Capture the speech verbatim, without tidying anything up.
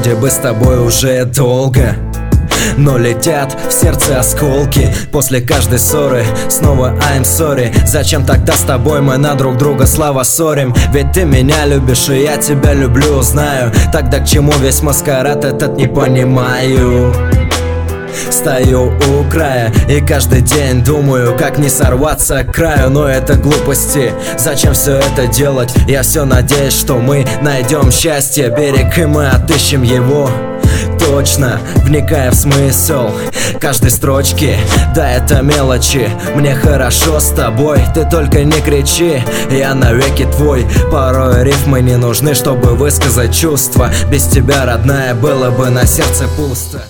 вроде бы с тобой уже долго, но летят в сердце осколки. После каждой ссоры снова I'm sorry. Зачем тогда с тобой мы на друг друга слава ссорим? Ведь ты меня любишь и я тебя люблю, знаю. Тогда к чему весь маскарад этот, не понимаю. Стою у края и каждый день думаю, как не сорваться к краю. Но это глупости, зачем все это делать? Я все надеюсь, что мы найдем счастье. Берег, и мы отыщем его точно, вникая в смысл каждой строчки. Да, это мелочи, мне хорошо с тобой. Ты только не кричи, я навеки твой. Порой рифмы не нужны, чтобы высказать чувства. Без тебя, родная, было бы на сердце пусто.